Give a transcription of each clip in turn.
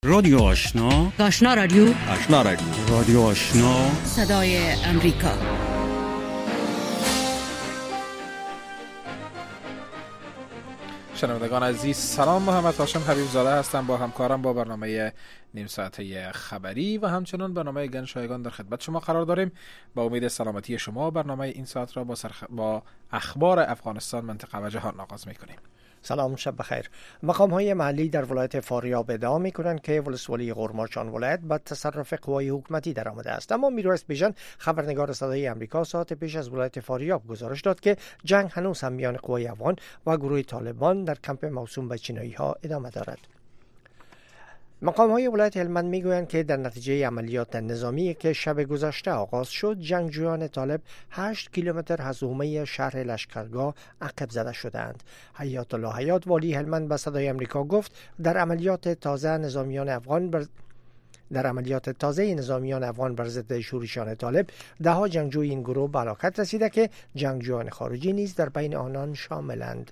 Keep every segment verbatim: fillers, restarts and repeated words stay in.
رادیو آشنا، آشنا رادیو، آشنا رادیو، رادیو آشنا، صدای امریکا. شنوندگان عزیز سلام، محمد هاشم حبیب زاده هستم با همکارم با برنامه نیم ساعته خبری و همچنان برنامه گنجشایگان در خدمت شما قرار داریم. با امید سلامتی شما برنامه این ساعت را با, سرخ... با اخبار افغانستان، منطقه و جهان آغاز میکنیم. سلام، شب بخیر. مقام های محلی در ولایت فاریاب ادعا می کنند که ولسوالی قرماچان ولایت به تصرف قوای حکومتی در آمده است، اما میرویس بیژن خبرنگار صدای امریکا ساعت پیش از ولایت فاریاب گزارش داد که جنگ هنوز هم میان قوای افغان و گروه طالبان در کمپ موسوم به چینایی ها ادامه دارد. مقام های ولایت هلمند می گویند که در نتیجه عملیات نظامی که شب گذشته آغاز شد، جنگجویان طالب هشت کیلومتر از حومه شهر لشکرگاه عقب زده شدند. حیات الله حیات والی هلمند به صدای امریکا گفت در عملیات تازه نظامیان افغان بر در عملیات تازه نظامیان افغان بر ضد شورشیان طالب ده ها جنگجوی این گروه به هلاکت رسیده که جنگجویان خارجی نیز در بین آنان شاملند.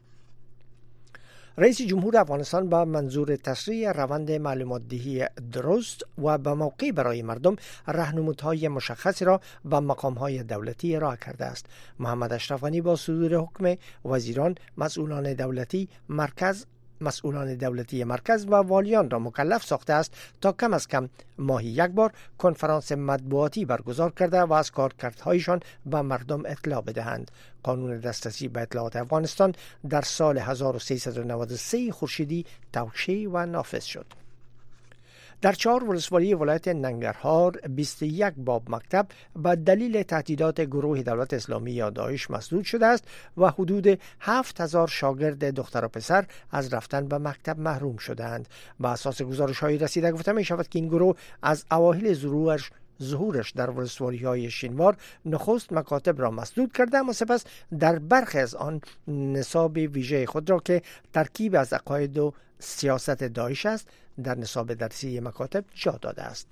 رئیس جمهور افغانستان با منظور تسریع روند معلومات دهی درست و به موقع برای مردم راهنمودهای مشخصی را به مقام‌های دولتی ارائه کرده است. محمد اشرف غنی با صدور حکم وزیران، مسئولان دولتی مرکز مسئولان دولتی مرکز و والیان را مکلف ساخته است تا کم از کم ماهی یک بار کنفرانس مطبوعاتی برگزار کرده و از کارکردهایشان به مردم اطلاع بدهند. قانون دسترسی به اطلاعات افغانستان در سال هزار و سیصد و نود و سه خورشیدی توشیح و نافذ شد. در چهار ولسوالی ولایت ننگرهار بیست و یک باب مکتب به دلیل تهدیدات گروه دولت اسلامی یا داعش مسدود شده است و حدود هفت هزار شاگرد دختر و پسر از رفتن به مکتب محروم شدند. به اساس گزارش‌های رسیده گفته می شود که این گروه از اوایل ظهورش ظهورش در ولسوالی‌های شینوار نخست مکاتب را مسدود کرده، اما سپس در برخی از آن نصاب ویژه خود را که ترکیب از عقاید و سیاست داعش است در نصاب درسی مکاتب جا داده است.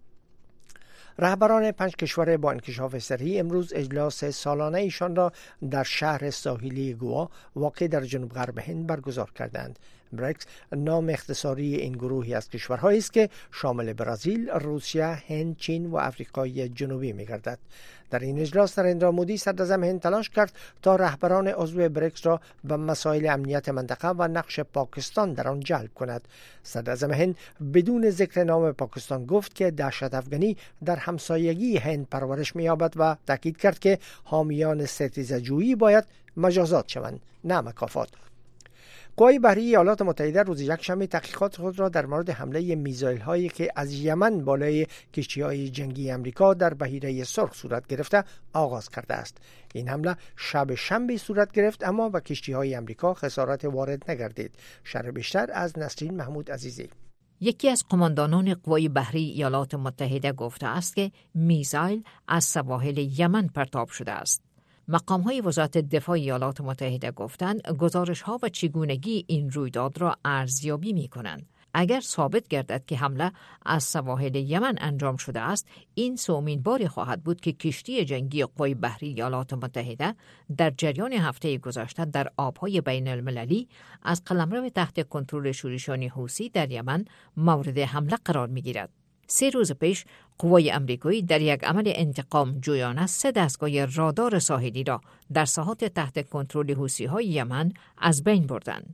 رهبران پنج کشور با انکشاف سریع امروز اجلاس سالانه ایشان را در شهر ساحلی گوا واقع در جنوب غرب هند برگزار کردند. بریکس نام اختصاری این گروهی از کشورهایی است که شامل برزیل، روسیه، هند، چین و آفریقای جنوبی می‌گردد. در این اجلاس نریندرا مودی صدراعظم هند تلاش کرد تا رهبران عضو بریکس را به مسائل امنیت منطقه و نقش پاکستان در آن جلب کند. صدراعظم هند بدون ذکر نام پاکستان گفت که دهشت افغانی در همسایگی هند پرورش می‌یابد و تاکید کرد که حامیان ستیزه‌جویی باید مجازات شوند، نه مکافات. قوای بحری ایالات متحده روز یکشنبه تحقیقات خود را در مورد حمله میزایل هایی که از یمن بالای کشتی‌های جنگی امریکا در بحیره سرخ صورت گرفته آغاز کرده است. این حمله شب شنبه صورت گرفت اما به کشتی‌های امریکا خسارت وارد نگردید. شرح بیشتر از نسرین محمود عزیزی. یکی از قماندانان قوای بحری ایالات متحده گفته است که میزایل از سواحل یمن پرتاب شده است. مقام‌های وزارت دفاع ایالات متحده گفتند گزارش‌ها و چگونگی این رویداد را ارزیابی می‌کنند. اگر ثابت گردد که حمله از سواحل یمن انجام شده است، این سومین باری خواهد بود که کشتی جنگی قوای بحری ایالات متحده در جریان هفته گذشته در آب‌های بین‌المللی از قلمرو تحت کنترل شورشیان حوثی در یمن مورد حمله قرار می‌گیرد. سه روز پیش قوای امریکایی در یک عمل انتقام جویانه سه دستگاه رادار ساحلی را در ساحات تحت کنترل حوثی‌های یمن از بین بردند.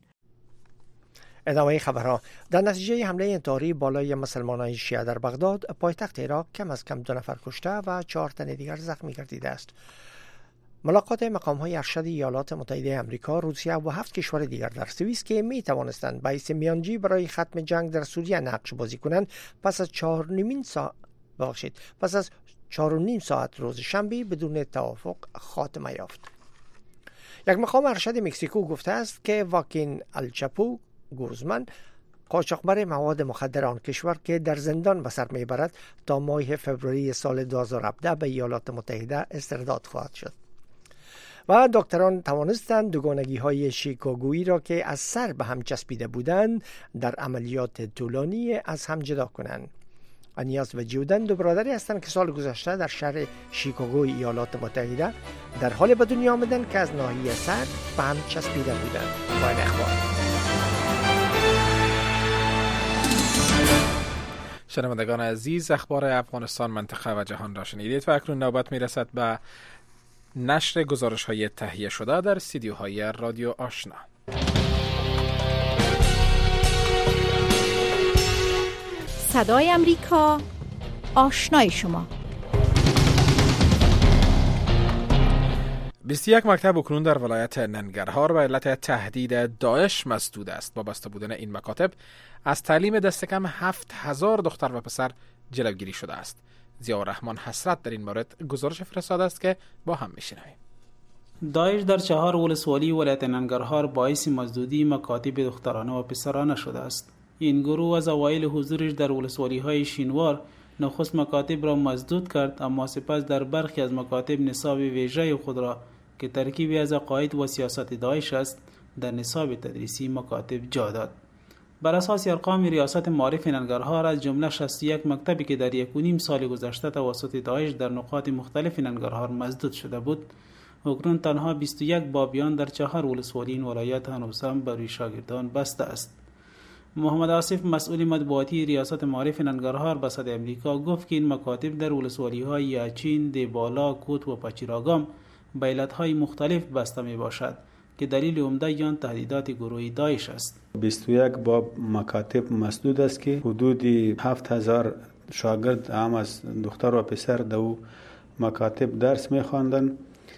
ادامه خبرها. در نتیجه حمله انتحاری بالای مسلمانان شیعه در بغداد، پایتخت عراق کم از کم دو نفر کشته و چهار تن دیگر زخمی گردیده است. ملاقات مقام‌های ارشد ایالات متحده آمریکا، روسیه و هفت کشور دیگر در سوئیس که می توانستند باعث میانجی برای ختم جنگ در سوریه نقش بازی کنند، پس از چهار نیم ساعت ببخشید پس از چهار و نیم ساعت روز شنبه بدون توافق خاتمه یافت. یک مقام ارشد مکزیکو گفته است که واکین الچاپو گوزمن، قاچاقبر مواد مخدر آن کشور که در زندان به سر میبرد، تا ماه فوریه سال دو هزار و هفده به ایالات متحده استرداد خواهد شد. و دکتران توانستند دوگانگی های شیکاگویی را که از سر به هم چسبیده بودند در عملیات طولانی از هم جدا کنند. انیاس و جیودن دو برادری هستند که سال گذشته در شهر شیکاگوی ایالات متحده در حال به دنیا آمدند که از ناحیه سر به هم چسبیده بودند. با این اخبار شنوندگان عزیز، اخبار افغانستان، منطقه و جهان را شنیدید و اکنون نوبت میرسد به نشر گزارش های تهیه شده در استودیوهای رادیو آشنا. صدای امریکا، آشنای شما. بیست و یک مکتب اکنون در ولایت ننگرهار به علت تهدید داعش مسدود است. با بسته بودن این مکاتب از تعلیم دست کم هفت هزار دختر و پسر جلوگیری شده است. ضیاءالرحمن حسرت در این مورد گزارش فرستاده است که با هم میشنویم. داعش در چهار ولسوالی ولایت ننگرهار باعث مسدودی مکاتب دخترانه و پسرانه شده است. این گروه از اوایل حضورش در ولسوالی‌های شینوار نخست مکاتب را مسدود کرد، اما سپس در برخی از مکاتب نصاب ویژه خود را که ترکیبی از عقاید و سیاست داعش است در نصاب تدریسی مکاتب جا داد. بر اساس ارقام ریاست معارف ننگرهار، از جمله شصت و یک مکتبی که در یک و نیم سال گذشته توسط داعش در نقاط مختلف ننگرهار مسدود شده بود، اکنون تنها بیست و یک بابیان در چهار ولسوالی این ولایت هنوز هم بر روی شاگردان بسته است. محمد آصف، مسئول مطبوعاتی ریاست معارف ننگرهار، به صدای امریکا گفت که این مکاتب در ولسوالی‌های یاچین، دیبالا، کوت و پچیراگام به علت‌های مختلف بسته میباشد که دلیل عمده آن تهدیدات گروهی داعش است. بیست و یک باب مکاتب مسدود است که حدود هفت هزار شاگرد هم از دختر و پسر در مکاتب درس می‌خواندند.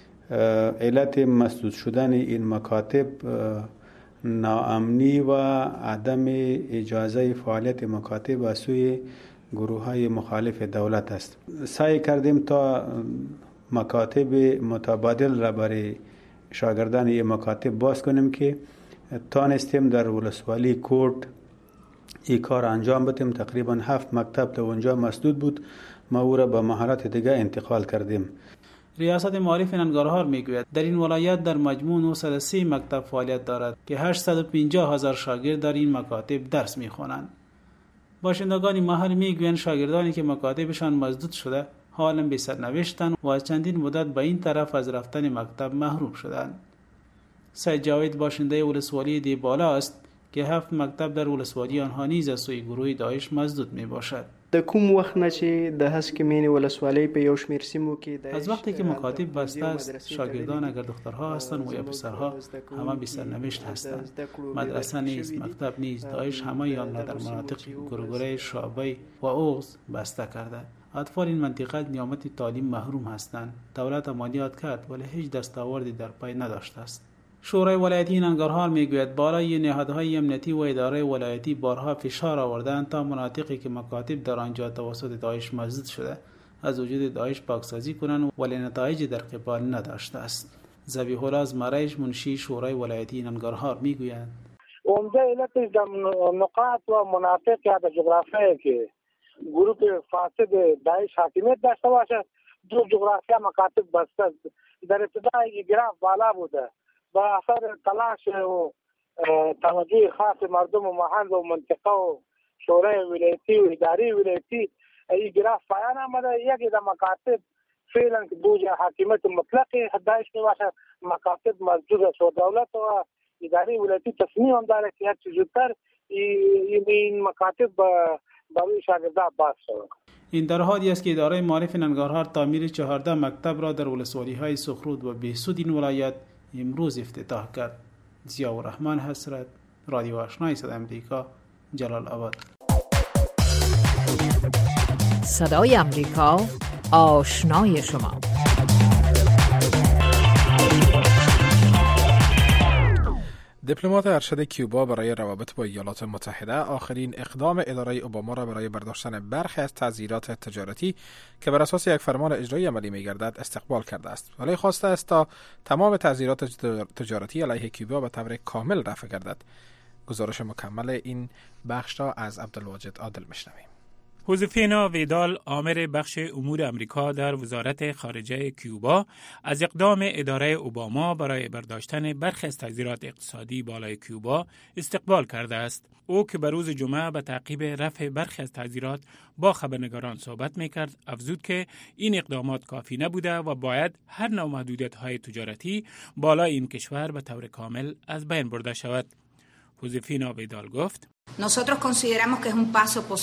علت مسدود شدن این مکاتب ناامنی و عدم اجازه فعالیت مکاتب از سوی گروه‌های مخالف دولت است. سعی کردیم تا مکاتب متبادل را برای شاگردان این مکاتب باز کنیم که تانستیم در ولسوالی کوٹ این کار انجام بدیم. تقریبا هفت مکتب در اونجا مسدود بود، ما او را به محلات دیگه انتقال کردیم. ریاست معارف ننگرهار میگوید در این ولایت در مجموع نهصد و سه مکتب فعالیت دارد که هشتصد و پنجاه هزار شاگرد در این مکاتب درس میخوانند. باشندگان محل میگویند شاگردانی که مکاتبشان مسدود شده حالا بی سرنوشتند و از چندین مدت به این طرف از رفتن مکتب محروم شدند. سید جاوید باشنده ولسوالی دیبالا است که هفت مکتب در ولسوالی آنها نیز از سوی گروه داعش مسدود می باشد. د کوم وخت نه چې د هسکمین ولسوالی په یو شمیر سیمو کې از وقتی که مکاتب بسته است، شاگردان اگر دخترها هستند و یا پسرها همه بی سرنوشت هستند. مدرسه نیست، مکتب نیست. داعش همه آن را در مناطق گرگره، شعبه و اوغز بسته کرده. اطفال این منطقه از نعمت تعلیم محروم هستند. دولت عملیات کرد ولی هیچ دستاوردی در پای نداشته است. شورای ولایتی ننگرهار میگوید بالای نهادهای امنیتی و اداره ولایتی بارها فشار آوردند تا مناطقی که مکاتب در آنجا توسط داعش مسدود شده از وجود داعش پاکسازی کنند، ولی نتایجی در قبال نداشته است. ذبیح الله از مریش، منشی شورای ولایتی ننگرهار میگوید عمده علت در نقاط و مناطق یا در جغرافیایی که گروه فاسد داعش حاکمیت داشته باشد، دو جغرافیا مکاتب بسته. در ابتدای گراف بالا بوده، با اثر تلاش و توجه خاص مردم و محل و منطقه و شورای ولایتی و اداره ولایتی این گراف پایان آمده. یکی در مکاتب فعلا که دو حاکمیت مطلق داعش می باشد، مکاتب مسدود است و دولت و اداره ولایتی تصمیم هم داره که هر چیز زودتر این مکاتب برای شاگردان باز شود. این در حالی است که اداره معارف ننگرهار تعمیر چهارده مکتب را در ولسوالی‌های سخرود و بهسود این ولایت امروز افتتاح کرد. ضیاءالرحمن حسرت، رادیو آشنای صدای امریکا، جلال آباد. صدای امریکا، آشنای شما. دیپلمات ارشد کیوبا برای روابط با ایالات متحده آخرین اقدام اداره اوباما را برای برداشتن برخی از تعزیرات تجارتی که بر اساس یک فرمان اجرایی عملی می‌گردد استقبال کرده است، ولی خواسته است تا تمام تعزیرات تجارتی علیه کیوبا به طور کامل رفع گردد. گزارش مکمل این بخش را از عبدالواجد عادل میشنویم. جوزفینا ویدال، آمر بخش امور امریکا در وزارت خارجه کیوبا، از اقدام اداره اوباما برای برداشتن برخی از تعزیرات اقتصادی بالای کیوبا استقبال کرده است. او که به روز جمعه به تعقیب رفع برخی از تعزیرات با خبرنگاران صحبت می‌کرد، افزود که این اقدامات کافی نبوده و باید هر نوع محدودیت‌های تجارتی بالای این کشور به طور کامل از بین برده شود. جوزفینا ویدال گفت: